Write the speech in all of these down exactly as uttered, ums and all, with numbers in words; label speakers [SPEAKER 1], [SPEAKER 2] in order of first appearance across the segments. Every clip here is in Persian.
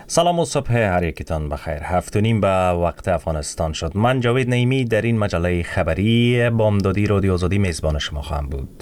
[SPEAKER 1] سلام و صبح هر یکتان بخیر. هفت و نیم به وقت افغانستان شد. من جاوید نعیمی در این مجله خبری بامدادی رادیو آزادی میزبان شما خواهم بود.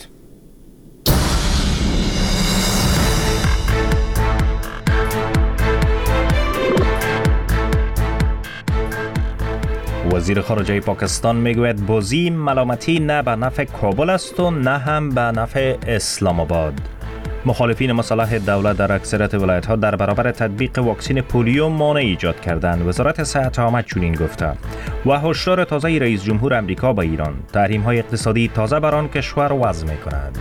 [SPEAKER 1] وزیر خارجه پاکستان میگوید بازی ملامتی نه به نفع کابل است و نه هم به نفع اسلام آباد. مخالفین مصالح دولت در اکثریت ولایت‌ها در برابر تطبیق واکسن پولیو مانع ایجاد کردند. وزارت صحت عامه چنین گفته. و هشدار تازه رئیس جمهور آمریکا به ایران: تحریم‌های اقتصادی تازه بر آن کشور وضع می‌کند.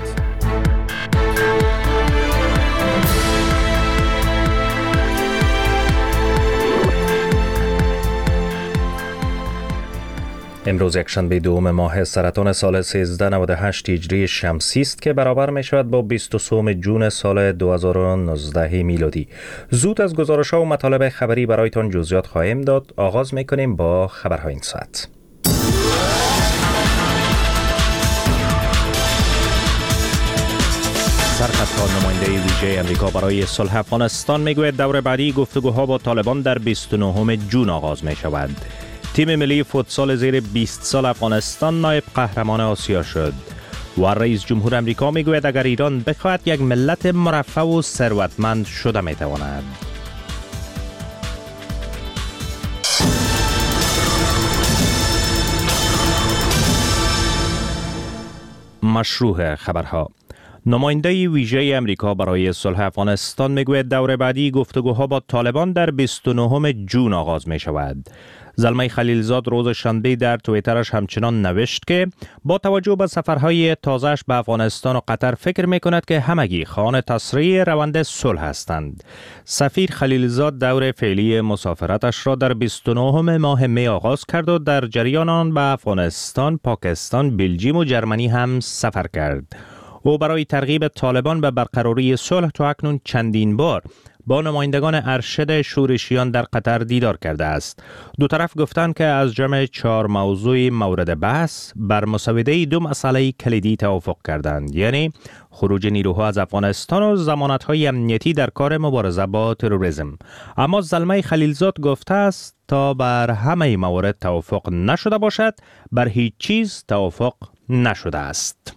[SPEAKER 1] امروز یکشنبه دوم ماه سرطان سال سیزده نود و هشت هجری شمسی است که برابر می شود با بیست و سه جون سال دو هزار و نوزده میلادی. زود از گزارش‌ها و مطالب خبری برایتان جزئیات خواهیم داد. آغاز می کنیم با خبرهای این ساعت. سرخط نماینده ویژه امریکا برای صلح افغانستان می گوید دور بعدی گفتگوها با طالبان در بیست و نه جون آغاز می شود. تیم ملی فوتسال زیر بیست سال افغانستان نایب قهرمان آسیا شد. و رئیس جمهور آمریکا میگوید اگر ایران بخواهد یک ملت مرفه و ثروتمند شده میتواند. مشروع خبرها. نماینده ویژه امریکا برای صلح افغانستان میگوید دور بعدی گفتگوها با طالبان در بیست و نه جون آغاز می شود. زلمه خلیلزاد روز شنبه در توییترش همچنان نوشت که با توجه به سفرهای تازه‌اش به افغانستان و قطر فکر می کند که همگی خواهان تسریع روند صلح هستند. سفیر خلیلزاد دور فعلی مسافرتش را در بیست و نه ماه می آغاز کرد و در جریان آن به افغانستان، پاکستان، بلژیم و جرمنی هم سفر کرد. او برای ترغیب طالبان به برقراری صلح تا اکنون چندین بار با نمایندگان ارشد شورشیان در قطر دیدار کرده است. دو طرف گفتند که از جمع چهار موضوع مورد بحث بر مسوده دو مسئله کلیدی توافق کردند، یعنی خروج نیروها از افغانستان و ضمانت‌های امنیتی در کار مبارزه با تروریسم. اما زلمه خلیلزاد گفته است تا بر همه موارد توافق نشده باشد، بر هیچ چیز توافق نشده است.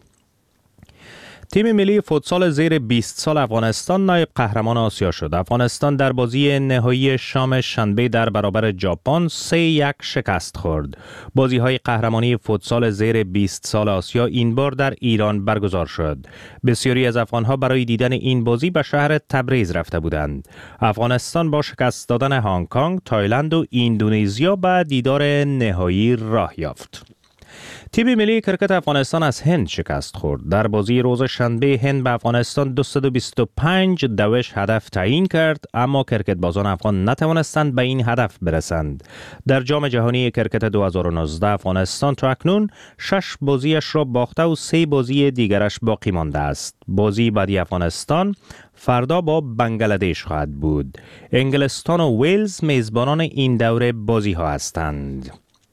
[SPEAKER 1] تیم ملی فوتسال زیر بیست سال افغانستان نایب قهرمان آسیا شد. افغانستان در بازی نهایی شام شنبه در برابر ژاپن سه یک شکست خورد. بازی‌های قهرمانی فوتسال زیر بیست سال آسیا این بار در ایران برگزار شد. بسیاری از افغان‌ها برای دیدن این بازی به شهر تبریز رفته بودند. افغانستان با شکست دادن هنگ کنگ، تایلند و اندونزیا به دیدار نهایی راه یافت. تیم ملی کرکت افغانستان از هند شکست خورد. در بازی روز شنبه هند به افغانستان دویست و بیست و پنج دوش هدف تعیین کرد، اما کرکت بازان افغان نتوانستند به این هدف برسند. در جام جهانی کرکت دو هزار و نوزده افغانستان تا اکنون شش بازیش را باخته و سه بازی دیگرش باقی مانده است. بازی بعدی افغانستان فردا با بنگلادش خواهد بود. انگلستان و ویلز میزبانان این دوره بازی ها هستند.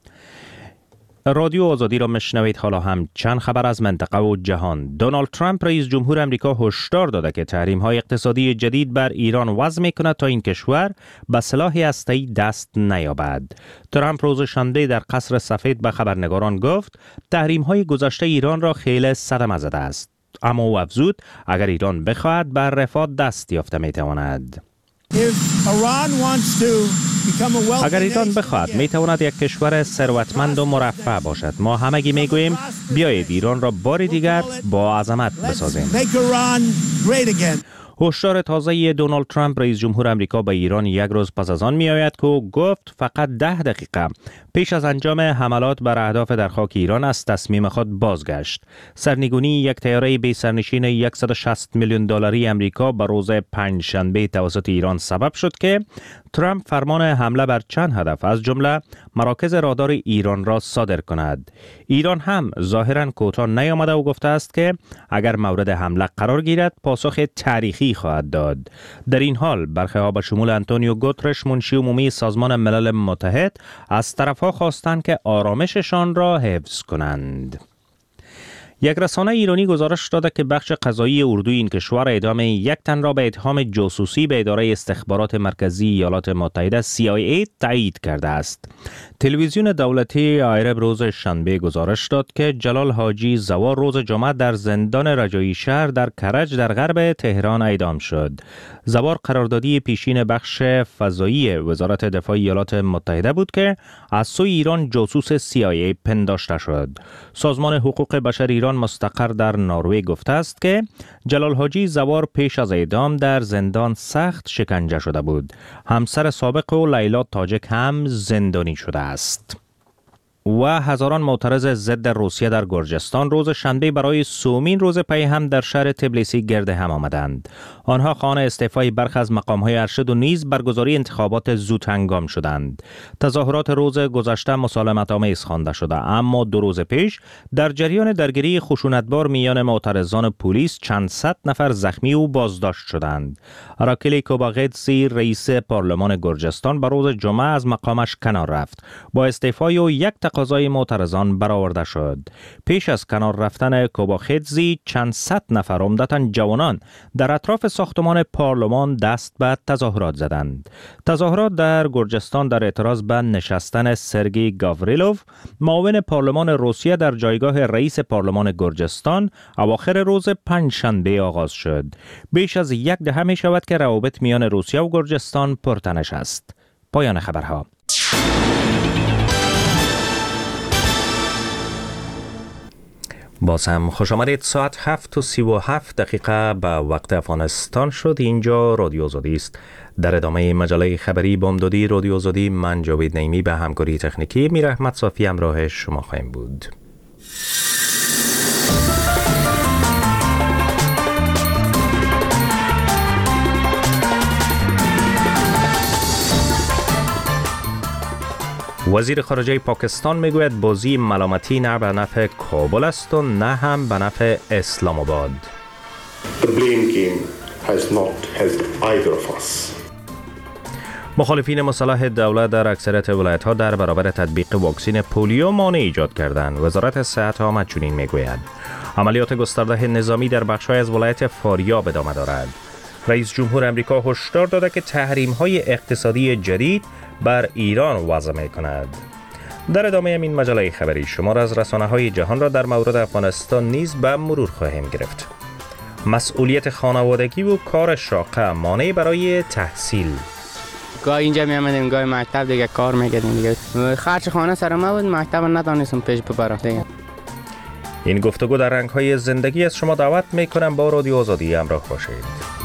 [SPEAKER 1] رادیو آزادی را میشنوید. حالا هم چند خبر از منطقه و جهان. دونالد ترامپ رئیس جمهور آمریکا هشدار داده که تحریم‌های اقتصادی جدید بر ایران وضع می‌کند تا این کشور به سلاح هسته‌ای دست نیابد. ترامپ روز شنبه در قصر سفید به خبرنگاران گفت تحریم‌های گذشته ایران را خیلی صدمه زده است، اما او افزود اگر ایران بخواهد بر رفاه دست یافته می‌تواند. اگر ایران بخواهد می تواند یک کشور ثروتمند و مرفه باشد. ما همگی می گوییم بیایید ایران را بار دیگر با عظمت بسازیم. هشدار تازه دونالد ترامپ رئیس جمهور آمریکا به ایران یک روز پس از آن می آید که او گفت فقط ده دقیقه پیش از انجام حملات بر اهداف در خاک ایران از تصمیم خود بازگشت. سرنگونی یک طیاره بی سرنشین صد و شصت میلیون دلاری آمریکا به روز پنجشنبه توسط ایران سبب شد که ترامپ فرمان حمله بر چند هدف از جمله مراکز رادار ایران را صادر کند. ایران هم ظاهراً کوتاه نیامده و گفته است که اگر مورد حمله قرار گیرد پاسخ تاریخی خواهد داد. در این حال برخی‌ها به شمول آنتونیو گوترش منشی عمومی سازمان ملل متحد از طرف‌ها خواستند که آرامششان را حفظ کنند. یک رسانه ایرانی گزارش داده که بخش قضایی اردوی این کشور اعدام یک تن را به اتهام جاسوسی به اداره استخبارات مرکزی ایالات متحده سی آی ای تایید کرده است. تلویزیون دولتی آیرب روز شنبه گزارش داد که جلال حاجی زوار روز جمعه در زندان رجایی شهر در کرج در غرب تهران اعدام شد. زوار قراردادی پیشین بخش فضایی وزارت دفاع ایالات متحده بود که از سوی ایران جاسوس سی آی ای پنداشته شد. سازمان حقوق بشر ایران مستقر در نروژ گفته است که جلال حاجی زوار پیش از اعدام در زندان سخت شکنجه شده بود. همسر سابق او لیلا تاجک هم زندانی شده است. و هزاران معترض ضد روسیه در گرجستان روز شنبه برای سومین روز پی هم در شهر تبلیسی گرد هم آمدند. آنها خواهان استعفای برخی از مقام‌های ارشد و نیز برگزاری انتخابات زود هنگام شدند. تظاهرات روز گذشته مسالمت‌آمیز خوانده شده، اما دو روز پیش در جریان درگیری خشونتبار میان معترضان پلیس چند صد نفر زخمی و بازداشت شدند. راکیل کوباغتزی رئیس پارلمان گرجستان به روز جمعه از مقامش کنار رفت. با استعفای او یک تقاضای معترضان برآورده شد. پیش از کنار رفتن کوباخدزی چند صد نفر عمدتاً جوانان در اطراف ساختمان پارلمان دست به تظاهرات زدند. تظاهرات در گرجستان در اعتراض به نشستن سرگئی گاوریلوف معاون پارلمان روسیه در جایگاه رئیس پارلمان گرجستان اواخر روز پنجشنبه آغاز شد. بیش از یک دهه می شود که روابط میان روسیه و گرجستان پرتنش است. پایان خبرها. باز هم خوش آمدید. ساعت هفت و سی و هفت دقیقه به وقت افغانستان شد. اینجا رادیو آزادی است. در ادامه مجله خبری بامدادی رادیو آزادی، من جاوید نعیمی به همکاری تکنیکی میر احمد صافی همراه شما خواهیم بود. وزیر خارجه پاکستان میگوید بازی ملامتی نه به نفع کابل است و نه هم به نفع اسلام آباد.
[SPEAKER 2] The blame game has not helped either of us.
[SPEAKER 1] مخالفین مسلح دولت در اکثریت ولایت‌ها در برابر تطبیق واکسن پولیو مانع ایجاد کردند. وزارت صحت آمد چنین میگوید. عملیات گسترده نظامی در بخش‌های از ولایت فاریاب ادامه دارد. رئیس جمهور امریکا هشدار داده که تحریم‌های اقتصادی جدید بر ایران وضع می‌کند. در ادامه این مجله خبری شما را از رسانه‌های جهان را در مورد افغانستان نیز به مرور خواهیم گرفت. مسئولیت خانوادگی و کار شاقه مانع برای تحصیل.
[SPEAKER 3] گاه اینجا می آمدیم گاه مکتب دیگه کار می‌کردیم دیگه. خرج خانه سر ما بود، مکتب ندانستم پیش ببرم دیگه.
[SPEAKER 1] این گفتگو در رنگ‌های زندگی از شما دعوت می‌کنم با رادیو آزادی همراه باشید.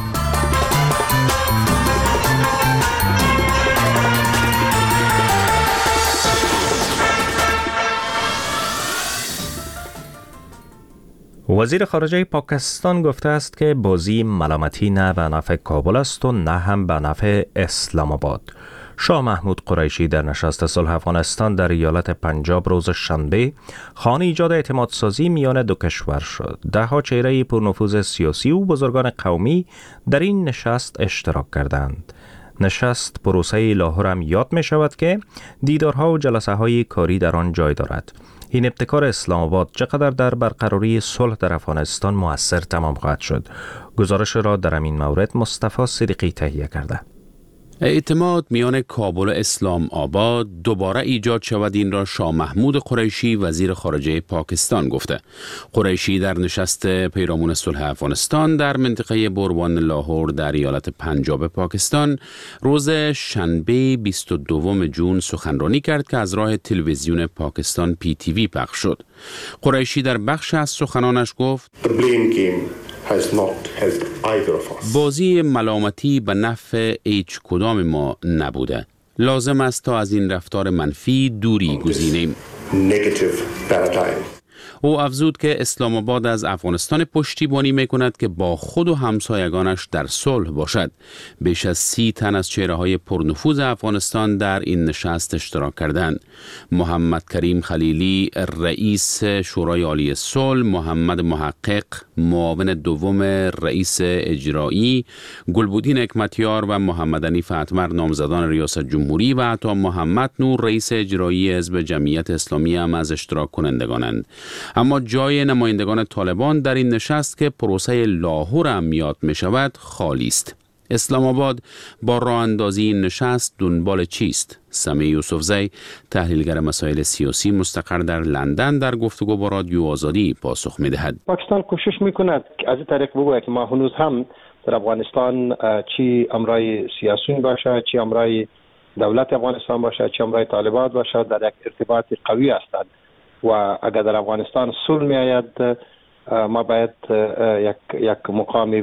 [SPEAKER 1] وزیر خارجه پاکستان گفته است که بازی ملامتی نه به نفع کابل است و نه هم به نفع اسلام آباد. شاه محمود قریشی در نشست صلح افغانستان در ایالت پنجاب روز شنبه خواهان ایجاد اعتماد سازی میان دو کشور شد. ده ها چهره پرنفوذ سیاسی و بزرگان قومی در این نشست اشتراک کردند. نشست پروسه لاهور هم یاد می شود که دیدارها و جلسه های کاری در آن جای دارد. این ابتکار اسلام آباد چقدر در برقراری صلح در افغانستان مؤثر تمام خواهد شد؟ گزارش را در این مورد مصطفی صدیقی تهیه کرده.
[SPEAKER 4] اعتماد میان کابل و اسلام آباد دوباره ایجاد شود، این را شاه محمود قریشی وزیر خارجه پاکستان گفته. قریشی در نشست پیرامون صلح افغانستان در منطقه بوروان لاهور در ایالت پنجاب پاکستان روز شنبه بیست و دوم ژوئن سخنرانی کرد که از راه تلویزیون پاکستان پی تی وی پخش شد. قریشی در بخش از سخنانش گفت:
[SPEAKER 2] The blame game has not helped either of us.
[SPEAKER 4] بازی ملامتی به نفع هیچ کدام ما نبوده. لازم است تا از این رفتار منفی دوری گزینیم.
[SPEAKER 2] Negative paradigm.
[SPEAKER 4] او افزود که اسلام آباد از افغانستان پشتیبانی میکند که با خود و همسایگانش در صلح باشد. بیش از سی تن از چهره‌های پرنفوذ افغانستان در این نشست اشتراک کردند. محمد کریم خلیلی رئیس شورای عالی صلح، محمد محقق معاون دوم رئیس اجرایی، گلبودین حکمتیار و محمد حنیف اتمر نامزدان ریاست جمهوری و حتی محمد نور رئیس اجرایی حزب جمعیت اسلامی هم از اشتراک کنندگانند. اما جای نمایندگان طالبان در این نشست که پروسه لاهور هم یاد می شود خالی است. اسلام آباد با راه اندازی این نشست دنبال چیست؟ سمی یوسفزی، تحلیلگر مسائل سیاسی مستقر در لندن، در گفتگو با رادیو آزادی پاسخ می دهد.
[SPEAKER 5] پاکستان کوشش می کند از این طریق بگوید که ما هنوز هم در افغانستان چی امرای سیاسیون باشه، چی امرای دولت افغانستان باشه، چی امرای طالبان باشه، در یک ارتباط قوی هستند و اگر در افغانستان صلح می آید ما باید یک یک مقام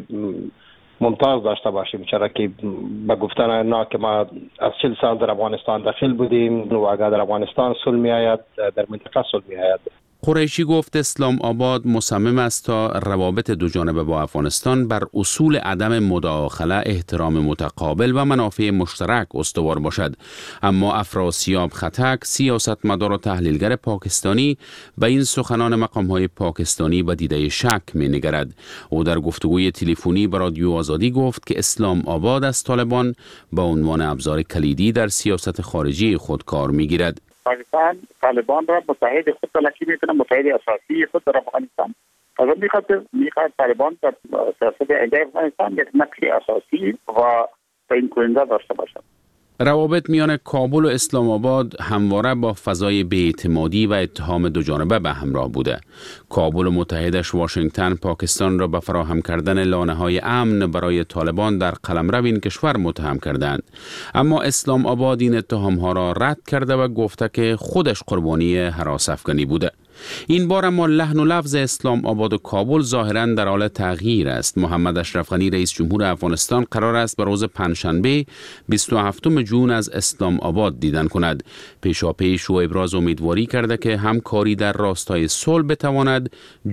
[SPEAKER 5] ممتاز داشته باشیم، چرا که به گفتن اینا که ما از چهل سال در افغانستان داخل بودیم و اگر در افغانستان صلح می آید در منطقه صلح می آید.
[SPEAKER 4] قریشی گفت اسلام آباد مصمم است تا روابط دو جانبه با افغانستان بر اصول عدم مداخله، احترام متقابل و منافع مشترک استوار باشد. اما افراسیاب خطک، سیاستمدار و تحلیلگر پاکستانی، به این سخنان مقام‌های پاکستانی با دیده شک می‌نگرد. او در گفتگوی تلفنی با رادیو آزادی گفت که اسلام آباد از طالبان به عنوان ابزار کلیدی در سیاست خارجی خود کار می‌گیرد.
[SPEAKER 6] پاکستان طالبان را متحد خود تلقی میکنه، متحد اساسی خود در افغانستان. از اون میخواد میخواد طالبان در سیاست علیه افغانستان یک نقش اساسی و تعیین کننده داشته باشد.
[SPEAKER 4] روابط میان کابل و اسلام آباد همواره با فضای بی‌اعتمادی و اتهام دو جانبه به همراه بوده. کابل و متحدش واشنگتن پاکستان را به فراهم کردن لانه‌های امن برای طالبان در قلمرو این کشور متهم کردند. اما اسلام آباد این اتهام‌ها را رد کرده و گفته که خودش قربانی هراس افغانی بوده. این بار اما لحن و لفظ اسلام آباد و کابل ظاهراً در حال تغییر است. محمد اشرف غنی رئیس جمهور افغانستان قرار است به روز پنجشنبه بیست و هفتم ژوئن از اسلام آباد دیدن کند. پیشاپیش او ابراز امیدواری کرده که همکاری در راستای صلح بتواند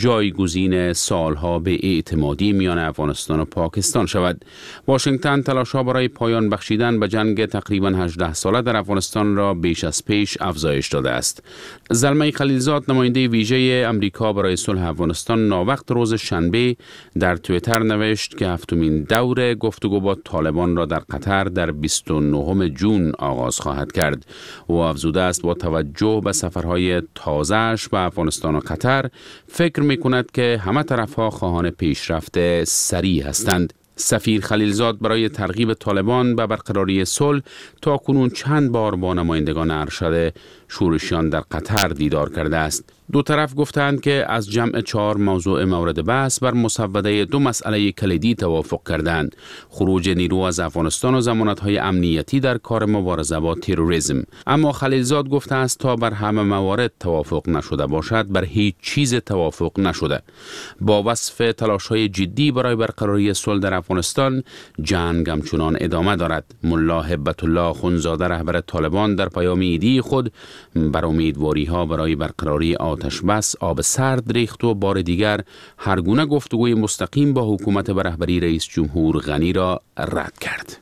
[SPEAKER 4] جایگزین سالها به اعتمادی میان افغانستان و پاکستان شود. واشنگتن تلاش‌ها برای پایان بخشیدن به جنگ تقریباً هجده ساله در افغانستان را بیش از پیش افزایش داده است. زلمه خلیلزاد، نماینده ویژه امریکا برای صلح افغانستان، ناوقت روز شنبه در توییتر نوشت که هفتمین دور گفتگو با طالبان را در قطر در بیست و نهم ژوئن آغاز خواهد کرد. او افزوده است با توجه به سفرهای تازه‌اش به افغانستان و قطر فکر می‌کند که همه طرف‌ها خواهان پیشرفت سریع هستند. سفیر خلیلزاد برای ترغیب طالبان به برقراری صلح تاکنون چند بار با نمایندگان ارشد شورشیان در قطر دیدار کرده است. دو طرف گفتند که از جمع چهار موضوع مورد بحث بر مسوده دو مسئله کلیدی توافق کردند: خروج نیرو از افغانستان و ضمانت‌های امنیتی در کار مبارزه با تروریسم. اما خلیلزاد گفته است تا بر همه موارد توافق نشده باشد، بر هیچ چیز توافق نشده. با وصف تلاش‌های جدی برای برقراری صلح در افغانستان، جنگ همچنان ادامه دارد. ملا هبت الله اخوندزاده رهبر طالبان در پیام ایدی خود بر امیدواری‌ها برای برقراری آتش بس آب سرد ریخت و بار دیگر هر گونه گفتگوی مستقیم با حکومت به رهبری رئیس جمهور غنی را رد کرد.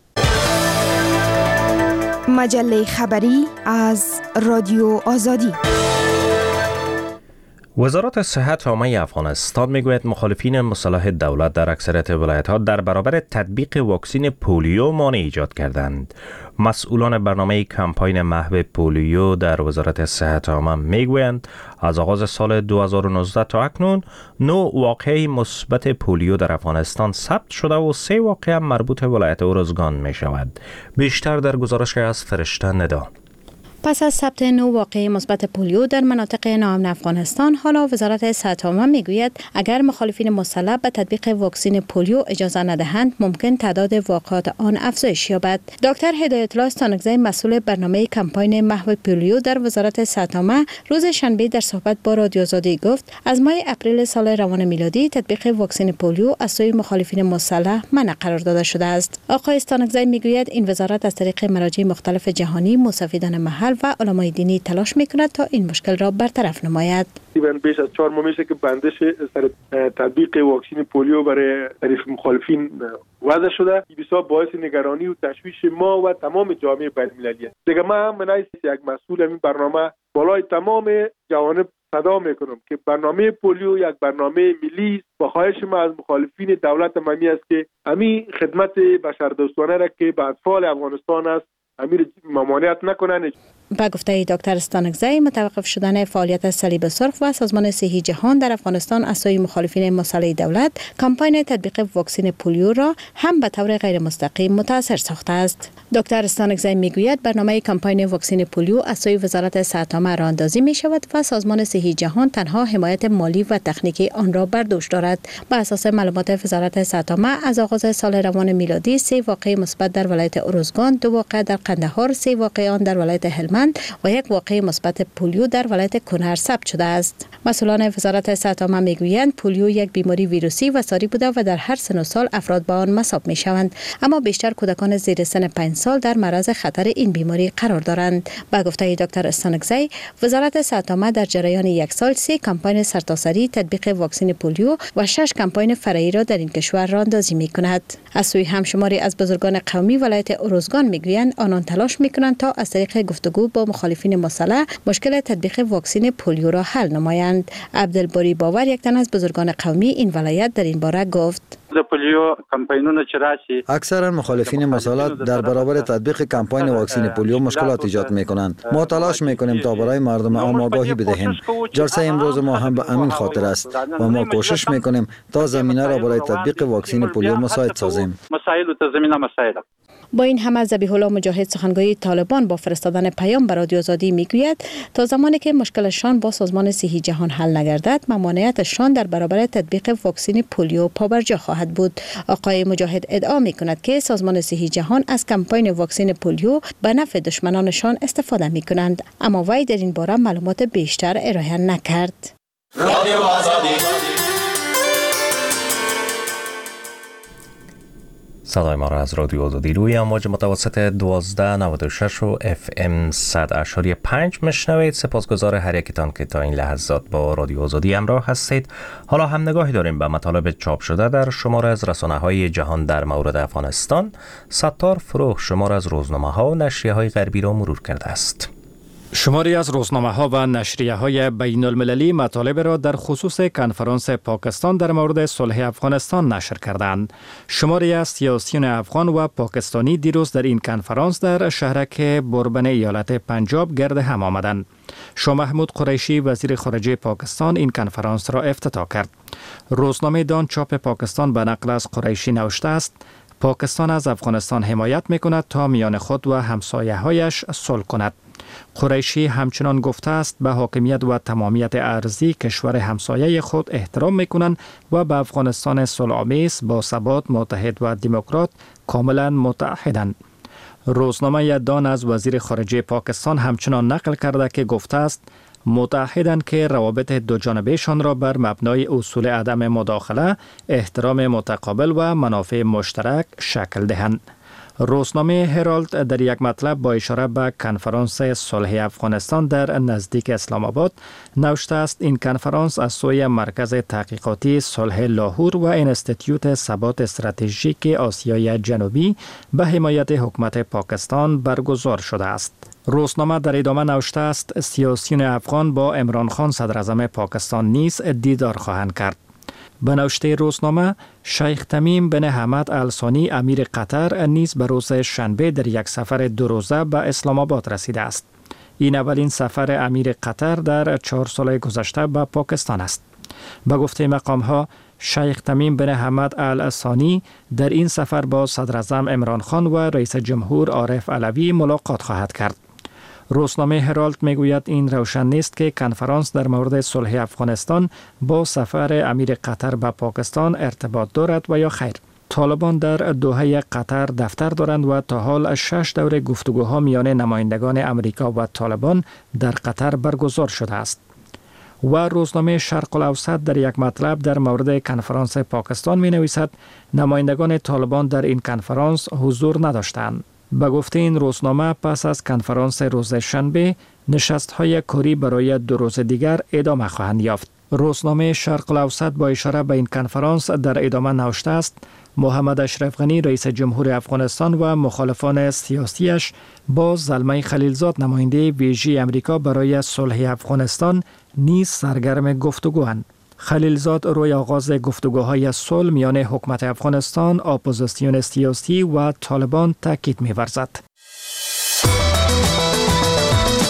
[SPEAKER 7] مجله خبری از رادیو آزادی.
[SPEAKER 1] وزارت صحت عامه افغانستان میگوید مخالفین مسلح دولت در اکثریت ولایت‌ها در برابر تطبیق واکسن پولیو مانع ایجاد کردند. مسئولان برنامه کمپاین محو پولیو در وزارت صحت عامه میگویند از آغاز سال دو هزار و نوزده تا اکنون نه واقعه مثبت پولیو در افغانستان ثبت شده و سه واقعه مربوط ولایت ارزگان می شود. بیشتر در گزارش از فرشته ندا.
[SPEAKER 8] پس از ثبت نو واقعه مثبت پولیو در مناطق ناامن افغانستان، حالا وزارت صحت عامه میگوید اگر مخالفین مسلح به تطبیق واکسن پولیو اجازه ندهند ممکن تعداد واقعات آن افزایش یابد. دکتر هدایت الله استانکزی، مسئول برنامه کمپاین محو پولیو در وزارت صحت عامه، روز شنبه در صحبت با رادیو آزادی گفت از ماه اپریل سال روان میلادی تطبیق واکسن پولیو از سوی مخالفین مسلح منع قرار داده شده است. آقای استانکزی میگوید این وزارت از طریق مراجع مختلف جهانی، مستفیدان محل و علمای دینی تلاش میکند تا این مشکل را برطرف نماید.
[SPEAKER 9] بیش از چهار ماه میشه که بندش سر تطبیق واکسن پولیو برای طریق مخالفین وضع شده. بسیار باعث نگرانی و تشویش ما و تمام جامعه بین‌المللی است. دیگه من من یک مسئول این برنامه بالای تمام جوانب صدا میکنم که برنامه پولیو یک برنامه ملی است. با خواهش ما از مخالفین دولت ممی است که امی خدمت بشردوستانه را که به اطفال افغانستان است امیر ممانعت نکنند.
[SPEAKER 8] با گفته دکتر استانکزی، متوقف شدن فعالیت صلیب سرخ و سازمان صحی جهان در افغانستان از سوی مخالفین مسلح دولت کمپاین تطبیق واکسن پولیو را هم به طور غیر مستقیم متاثر ساخته است. دکتر استانکزی میگوید برنامه کمپاین واکسن پولیو از سوی وزارت صحت عامه راه اندازی می شود و سازمان صحی جهان تنها حمایت مالی و تکنیکی آن را بر دوش دارد. بر اساس معلومات وزارت صحت عامه از آغاز سال روان میلادی سه واقعه مثبت در ولایت اروزگان، دو واقعه در قندهار، سه واقعه آن در ولایت هلمند و یک واقعه مثبت پولیو در ولایت کنر ثبت شده است. مسئولان وزارت صحت عامه میگویند پولیو یک بیماری ویروسی و ساری بوده و در هر سن و سال افراد با آن مصاب میشوند، اما بیشتر کودکان زیر سن پنج سال در معرض خطر این بیماری قرار دارند. با گفته دکتر استانکزی، وزارت صحت عامه در جریان یک سال سه کمپاین سرتاسری تطبیق واکسن پولیو و شش کمپاین فرعی را در این کشور راهاندازی میکند. از سوی همشماری از بزرگان قومی ولایت اروزگان میگویند آنان تلاش میکنند تا از طریق گفتگو با مخالفین مسلح مشکل تطبیق واکسن پولیو را حل نمایند. عبدالباری باور، یک تن از بزرگان قومی این ولایت، در این باره گفت:
[SPEAKER 10] پولیو کمپاینونه چې راشي
[SPEAKER 11] اکثرا مخالفین مسالات در برابر تطبیق کمپاین واکسن پولیو مشکلات ایجاد میکنند. ما تلاش میکنیم تا برای مردم عام آگاهی بدهیم. جلسه امروز ما هم به امین خاطر است و ما کوشش میکنیم تا زمینه را برای تطبیق واکسن پولیو مساعد سازیم.
[SPEAKER 10] مسائل و زمینه مسائل.
[SPEAKER 8] با این همه ذبیح الله مجاهد، سخنگوی طالبان، با فرستادن پیام به رادیو آزادی میگوید تا زمانی که مشکلشان با سازمان صحی جهان حل نگردد، ممانعتشان در برابر تطبیق واکسن پولیو پابرجا خواهد بود. آقای مجاهد ادعا میکند که سازمان صحی جهان از کمپاین واکسن پولیو به نفع دشمنانشان استفاده میکنند، اما وی در این باره معلومات بیشتر ارائه نکرد. رادیو آزادی.
[SPEAKER 1] صدای ما را از رادیو آزادی روی امواج متوسط دوازده نود و شش و اف ام صد اشاری پنج مشنوید. سپاسگزار هر یکتان که تا این لحظات با رادیو آزادی همراه هستید. حالا هم نگاهی داریم به مطالب چاپ شده در شماره از رسانه‌های جهان در مورد افغانستان. ستار فروغ شماره از روزنامه‌ها و نشریه‌های غربی را مرور کرده است.
[SPEAKER 12] شماری از روزنامه‌ها و نشریه‌های بین‌المللی مطالب را در خصوص کنفرانس پاکستان در مورد صلح افغانستان نشر کردند. شماری از سیاسیون افغان و پاکستانی دیروز در این کنفرانس در شهرک بربن ایالت پنجاب گرد هم آمدند. شاه محمود قریشی وزیر خارجه پاکستان این کنفرانس را افتتاح کرد. روزنامه دان چاپ پاکستان به نقل از قریشی نوشته است: پاکستان از افغانستان حمایت می‌کند تا میان خود و همسایه‌هایش صلح کند. قریشی همچنان گفته است به حاکمیت و تمامیت ارضی کشور همسایه خود احترام می‌کنند و به افغانستان صلح‌آمیز، باثبات، متحد و دموکرات کاملا متحدند. روزنامه دان از وزیر خارجه پاکستان همچنان نقل کرده که گفته است متحدند که روابط دو جانبهشان را بر مبنای اصول عدم مداخله، احترام متقابل و منافع مشترک شکل دهند. روزنامه هرالد در یک مطلب با اشاره به کنفرانس صلح افغانستان در نزدیک اسلام آباد نوشته است: این کنفرانس از سوی مرکز تحقیقاتی صلح لاهور و انستیتیوت ثبات استراتژیک آسیای جنوبی به حمایت حکومت پاکستان برگزار شده است. روزنامه در ادامه نوشته است: سیاسیون افغان با عمران خان صدر اعظم پاکستان نیز دیدار خواهند کرد. به نوشته روزنامه، شیخ تمیم بن حمد الثانی امیر قطر نیز به روز شنبه در یک سفر دو روزه به اسلام آباد رسیده است. این اولین سفر امیر قطر در چهار سال گذشته به پاکستان است. به گفته مقام ها، شیخ تمیم بن حمد الثانی در این سفر با صدر اعظم عمران خان و رئیس جمهور عارف علوی ملاقات خواهد کرد. روزنامه هرالد میگوید این روشن نیست که کنفرانس در مورد صلح افغانستان با سفر امیر قطر به پاکستان ارتباط دارد و یا خیر. طالبان در دوحه قطر دفتر دارند و تا حال شش دوره گفتگوها میان نمایندگان امریکا و طالبان در قطر برگزار شده است. و روزنامه شرق الاوسط در یک مطلب در مورد کنفرانس پاکستان می نویسد: نمایندگان طالبان در این کنفرانس حضور نداشتند. به گفته این روزنامه پس از کنفرانس روز شنبه نشست‌های کاری برای دو روز دیگر ادامه خواهند یافت. روزنامه شرق الاوسط با اشاره به این کنفرانس در ادامه نوشته است: محمد اشرف غنی رئیس جمهور افغانستان و مخالفان سیاسیش با زلمه خلیلزاد نماینده ویژه امریکا برای صلح افغانستان نیز سرگرم گفتگواند. خلیلزاد روی آغاز گفتگوهای صلح میان حکومت افغانستان، اپوزیسیون سیاسی و طالبان تاکید می‌ورزد.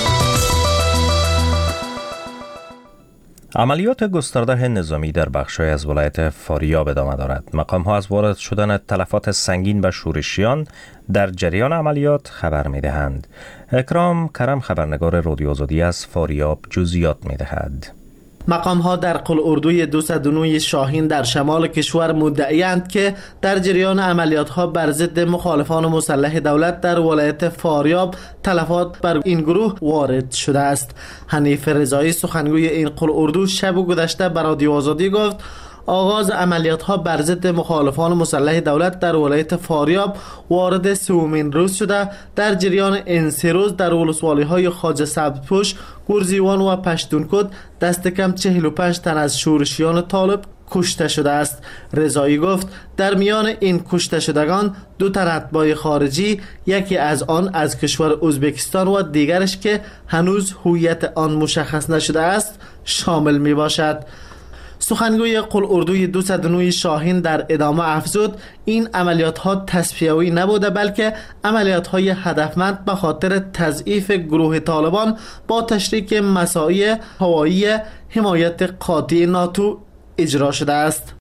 [SPEAKER 1] عملیات گسترده نظامی در بخش‌های از ولایت فاریاب ادامه دارد. مقام‌ها از وارد شدن تلفات سنگین به شورشیان در جریان عملیات خبر می‌دهند. اکرام کرم خبرنگار رادیو آزادی از فاریاب جزئیات می‌دهد.
[SPEAKER 13] مقام‌ها در قل اردوی دویست و نه شاهین در شمال کشور مدعی‌اند که در جریان عملیات‌ها بر ضد مخالفان مسلح دولت در ولایت فاریاب تلفات بر این گروه وارد شده است. حنیف رضایی سخنگوی این قل اردو شب گذشته به رادیو آزادی گفت آغاز عملیات‌ها بر ضد مخالفان مسلح دولت در ولایت فاریاب وارد سومین روز شده. در جریان این سه روز در ولسوالی‌های خواجه سبزپوش، گورزیوان و پشتونکوت دست کم چهل و پنج تن از شورشیان طالب کشته شده است. رضایی گفت در میان این کشته شدگان دو تن اتباع خارجی، یکی از آن از کشور ازبکستان و دیگرش که هنوز هویت آن مشخص نشده است شامل می باشد. سخنگوی قل اردوی دویست و نه شاهین در ادامه افزود این عملیات ها تصفیه‌ای نبوده بلکه عملیات های هدفمند به خاطر تضعیف گروه طالبان با تشریک مساعی هوایی حمایت قاطع ناتو اجرا شده است.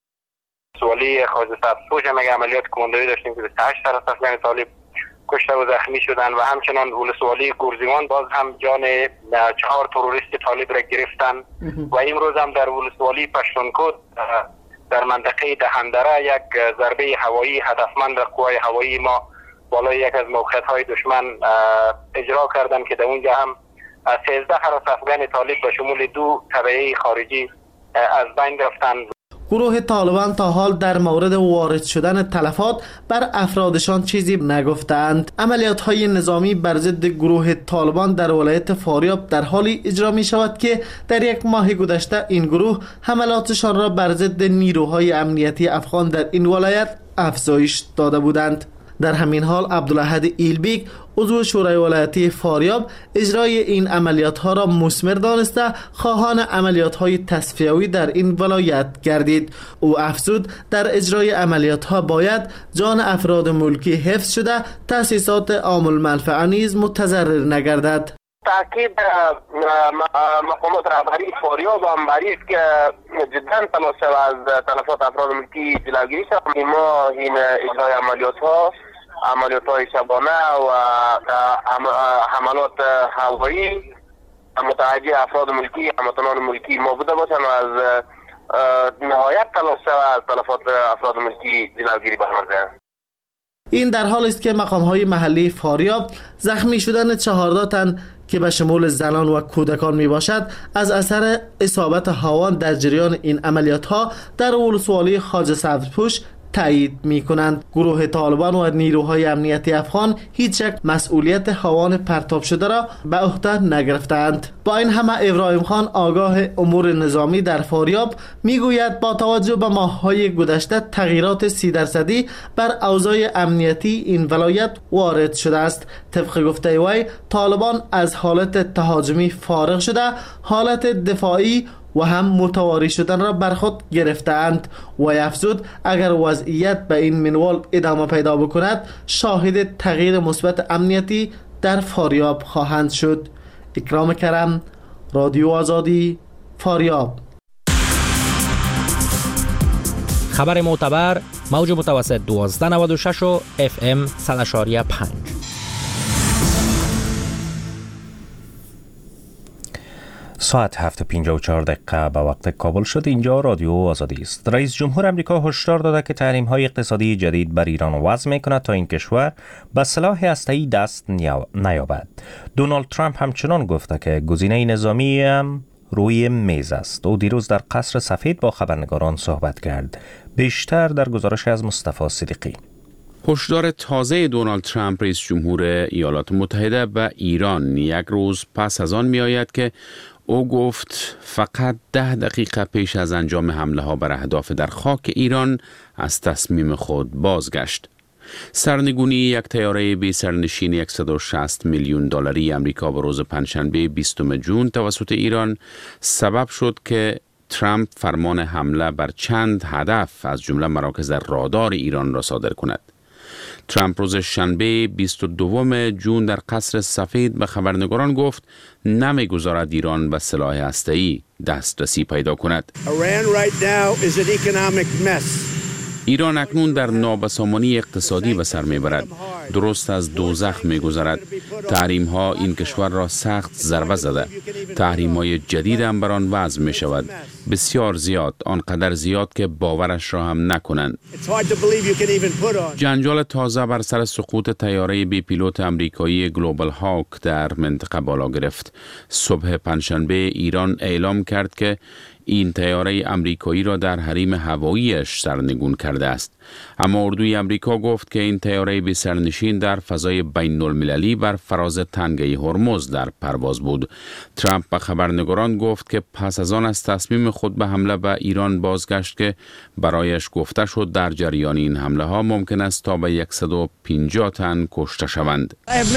[SPEAKER 14] سوالی خواجه سبزپوش هم عملیات کماندویی داشتیم که بیست و هشت طرف افغان طالب کشته و زخمی شدن و همچنان ولسوالی گورزیوان باز هم جان چهار تروریست طالب را گرفتن و امروز هم در ولسوالی پشتونکوت در منطقه دهندره یک ضربه هوایی هدفمند قوای هوایی ما بالای یک از موقعیت‌های دشمن اجرا کردن که در اونجا هم سیزده حراس افغان طالب به شمول دو تبعه خارجی از بین رفتند.
[SPEAKER 13] گروه طالبان تا حال در مورد وارد شدن تلفات بر افرادشان چیزی نگفتند. عملیات های نظامی بر ضد گروه طالبان در ولایت فاریاب در حالی اجرا می شود که در یک ماه گذشته این گروه حملاتشان را بر ضد نیروهای امنیتی افغان در این ولایت افزایش داده بودند. در همین حال عبدالاحد ایلبیک عضو شورای ولایتی فاریاب اجرای این عملیات ها را مثمر دانسته خواهان عملیات های تصفیه‌ای در این ولایت گردید. او افزود در اجرای عملیات ها باید جان افراد ملکی حفظ شده تأسیسات عام المنفعه نیز متضرر نگردد.
[SPEAKER 14] تاکید مقامات رهبری فاریاب هم بر است که جدا تلاش از تلفات افراد ملکی جلوگیری شود. ما این اجرای عملیات ها عملیات های شبانه و حملات هوایی متوجه افراد ملکی هموطنان ملکی ما بوده باشند و از نهایت تلاش از تلفات افراد ملکی جلوگیری برمانده.
[SPEAKER 13] این در حال است که مقام‌های محلی فاریاب زخمی شدن چهارده تن که به شمول زنان و کودکان می باشد از اثر اصابت هاوان در جریان این عملیات ها در ولسوالی خواجه سبزپوش تایید می کنند. گروه طالبان و نیروهای امنیتی افغان هیچ یک مسئولیت هاوان پرتاب شده را به عهده نگرفتند. با این همه ابراهیم خان آگاه امور نظامی در فاریاب می گوید با توجه به ماه‌های گذشته تغییرات سی درصدی بر اوضاع امنیتی این ولایت وارد شده است. طبق گفته وی طالبان از حالت تهاجمی فارغ شده حالت دفاعی و هم متواری شدن را بر خود گرفتند و افزود اگر وضعیت به این منوال ادامه پیدا بکند شاهد تغییر مثبت امنیتی در فاریاب خواهند شد. اکرام کرم، رادیو آزادی، فاریاب.
[SPEAKER 15] خبر معتبر موج متوسط دوازده نود و شش و اف ام صد و شش و پنج.
[SPEAKER 1] ساعت هفت و پنجاه و چهار دقیقه به وقت کابل شد. اینجا رادیو آزادی است. رئیس جمهور امریکا هشدار داده که تحریم‌های اقتصادی جدید بر ایران وضع می‌کند تا این کشور به سلاح هسته‌ای دست نیابد. دونالد ترامپ همچنان گفته که گزینه نظامی هم روی میز است. او دیروز در قصر سفید با خبرنگاران صحبت کرد. بیشتر در گزارش از مصطفی صدیقی.
[SPEAKER 4] هشدار تازه دونالد ترامپ رئیس جمهور ایالات متحده به ایران یک روز پس از آن می آید که او گفت فقط ده دقیقه پیش از انجام حمله ها بر اهداف در خاک ایران از تصمیم خود بازگشت. سرنگونی یک طیاره بی سرنشین صد و شصت میلیون دلاری آمریکا به روز پنجشنبه بیستم ژوئن توسط ایران سبب شد که ترامپ فرمان حمله بر چند هدف از جمله مراکز رادار ایران را صادر کند. ترامپ روز شنبه بیست و دوم ژوئن در قصر سفید به خبرنگاران گفت نمیگذارد ایران به سلاح هسته‌ای دسترسی پیدا کند. ایران اکنون در نابسامانی اقتصادی به سر میبرد. درست از دوزخ میگذرد. تحریم ها این کشور را سخت ضربه زده. تحریم های جدید هم بر آن وضع می شود. بسیار زیاد، آنقدر زیاد که باورش را هم نکنند. جنجال تازه بر سر سقوط طیاره بی پیلوت امریکایی گلوبال هاک در منطقه بالا گرفت. صبح پنجشنبه ایران اعلام کرد که این طیاره امریکایی را در حریم هواییش سرنگون کرده است. اما اردوی امریکا گفت که این طیاره بی سرنشین در فضای بین المللی بر فراز تنگه هرمز در پرواز بود. ترامپ به خبرنگاران گفت که پس از آن از تصمیم خود به حمله به ایران بازگشت که برایش گفته شد در جریان این حمله ها ممکن است تا به صد و پنجاه تن کشته شوند.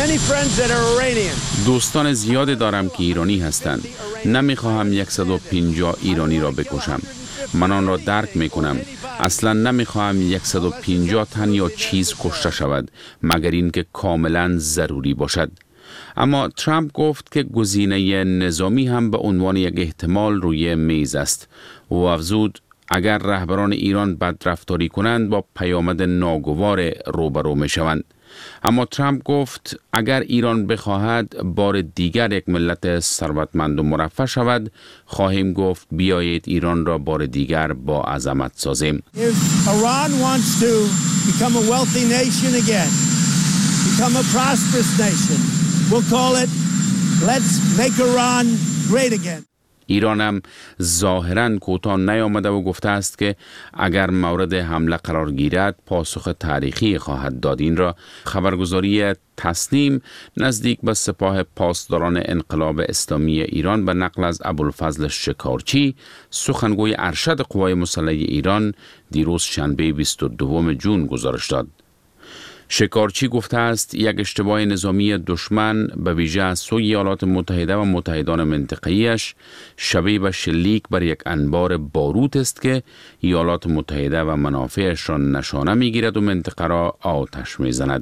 [SPEAKER 4] دوستان زیادی دارم که ایرانی هستند. نمیخواهم صد و پنجاه ایرانی را بکشم. من آن را درک می کنم. اصلا نمیخواهم صد و پنجاه تن یا چیز کشته شود مگر اینکه کاملا ضروری باشد. اما ترامپ گفت که گزینه نظامی هم به عنوان یک احتمال روی میز است. او افزود اگر رهبران ایران بدرفتاری کنند با پیامد ناگوار روبرو می شوند. اما ترامپ گفت اگر ایران بخواهد بار دیگر یک ملت ثروتمند و مرفه شود، خواهیم گفت بیایید ایران را بار دیگر با عظمت سازیم.
[SPEAKER 16] Iran wants to become a wealthy nation again, become a prosperous nation. We'll call it let's make Iran great again.
[SPEAKER 4] ایران هم ظاهراً کوتاه نیامده و گفته است که اگر مورد حمله قرار گیرد پاسخ تاریخی خواهد داد. این را خبرگزاری تسنیم نزدیک به سپاه پاسداران انقلاب اسلامی ایران به نقل از ابوالفضل شکارچی سخنگوی ارشد قوای مسلحه ایران دیروز شنبه بیست و دوم ژوئن گزارش داد. شکارچی گفته است یک اشتباه نظامی دشمن به ویژه از سوی ایالات متحده و متحدان منطقه‌ایش شبیه به شلیک بر یک انبار باروت است که ایالات متحده و منافعش را نشانه می‌گیرد و منطقه را آتش می‌زند.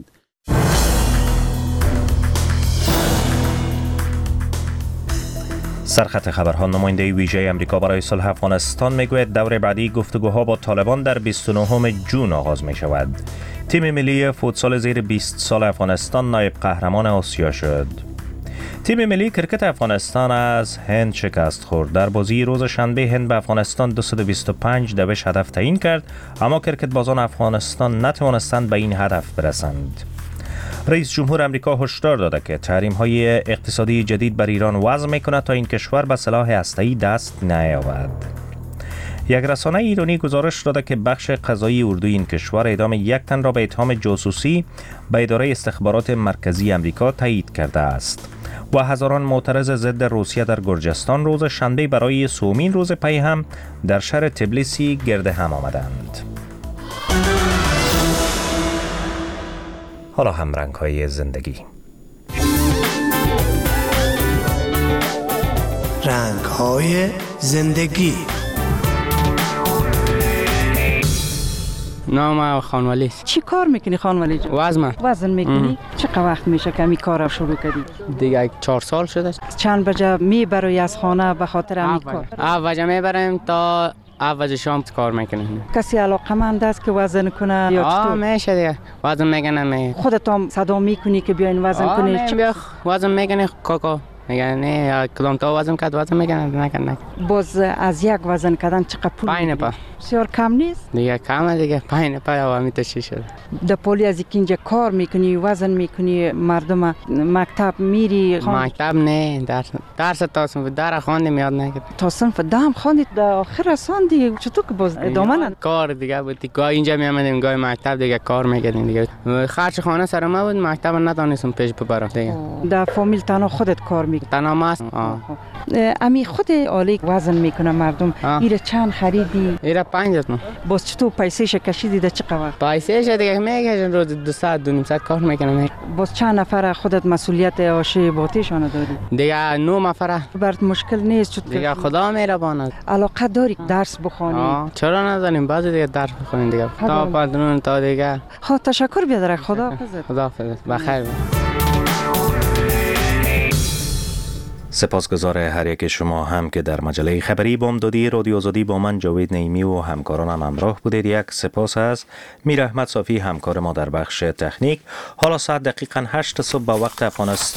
[SPEAKER 1] سرخط خبرها. نماینده ویژه امریکا برای صلح افغانستان میگوید دور بعدی گفتگوها با طالبان در بیست و نهم ژوئن آغاز می شود. تیم ملی فوتسال زیر بیست سال افغانستان نایب قهرمان آسیا شد. تیم ملی کرکت افغانستان از هند شکست خورد. در بازی روز شنبه هند به افغانستان دویست و بیست و پنج دویش هدف تعیین کرد، اما کرکت بازان افغانستان نتوانستند به این هدف برسند. رئیس جمهور امریکا هشدار داده که تحریم‌های اقتصادی جدید بر ایران وضع می‌کند تا این کشور به سلاح هسته‌ای دست نیابد. یک رسانه ایرانی گزارش داده که بخش قضایی اردوی این کشور اعدام یک تن را به اتهام جاسوسی به اداره استخبارات مرکزی امریکا تایید کرده است و هزاران معترض ضد روسیه در گرجستان روز شنبه برای سومین روز پی هم در شهر تبلیسی گرد هم آمدند. حالا هم رنگ‌های زندگی.
[SPEAKER 16] رنگ‌های زندگی.
[SPEAKER 3] نام خانوالی.
[SPEAKER 17] چی کار میکنی خانوالی جان؟
[SPEAKER 3] وزن
[SPEAKER 17] وزن میکنی؟ چقدر وقت میشه که می کار شروع کردی؟
[SPEAKER 3] دیگه چهار سال شده.
[SPEAKER 17] چند بجه میبری از خانه به خاطر همین کار؟
[SPEAKER 3] اوجه میبریم تا اوج شام کار میکنیم.
[SPEAKER 17] کسی علاقمند است که وزن کنه یا چطور؟
[SPEAKER 3] آه میشه دیگه. وزن میکنم.
[SPEAKER 17] خودت هم صدا میکنی که بیاین وزن کنی؟
[SPEAKER 3] آه بیا وزن میکنی کاکا. میگن نه کدام تا وزن کرد وزن میکنن نکن نکن.
[SPEAKER 17] باز از یک وزن کردن چقدر پول
[SPEAKER 3] پنج پا
[SPEAKER 17] بسیار کم نیست؟
[SPEAKER 3] دیگه کمه دیگه پنج پا و همیتا چی شده.
[SPEAKER 17] در پولی از اینجا کار میکنی وزن میکنی مردم مکتب میری؟
[SPEAKER 3] مکتب نه درس درس تا صنف در خواندیم یاد نکرد.
[SPEAKER 17] تا صنف ده هم خواندید در آخر رساندی چطور که باز ادامه نداد؟
[SPEAKER 3] کار دیگه بود. گاه اینجا میامدیم گاه مکتب دیگه کار میکردیم دیگه. خرج خانه سر ما بود مکتب ندانستم پیش ببرم دیگه.
[SPEAKER 17] در فامیل تنها خودت کار میکنه؟
[SPEAKER 3] تنها ماست.
[SPEAKER 17] امی خود آلی وزن میکنه مردم. ایره چند خریدی؟
[SPEAKER 3] ایره پنج تومن.
[SPEAKER 17] باز چطور پیسهش کشیدی ده چقدر؟
[SPEAKER 3] پیسهش دیگه میگه روز دو ساعت دو نیم ساعت کار میکنم.
[SPEAKER 17] باز چند نفر خودت مسئولیت آشه باتیشان داری؟
[SPEAKER 3] دیگه نه نفر.
[SPEAKER 17] برات مشکل نیست چطور؟
[SPEAKER 3] دیگه خدا مهربانه.
[SPEAKER 17] علاقه داری درس بخونی؟
[SPEAKER 3] چرا نداریم بعضی دیگه درس بخونیم دیگه. تا پادرون تا دیگه.
[SPEAKER 17] خب تشکر بیادر خدا حافظ.
[SPEAKER 3] خدا حافظ. بخیر.
[SPEAKER 1] سپاسگزار هر یک شما هم که در مجله خبری بامدادی رادیو آزادی با من جاوید نعیمی و همکارانم همراه بودید. یک سپاس از میر احمد صافی همکار ما در بخش تکنیک. حالا ساعت دقیقاً هشت صبح به وقت افغانستان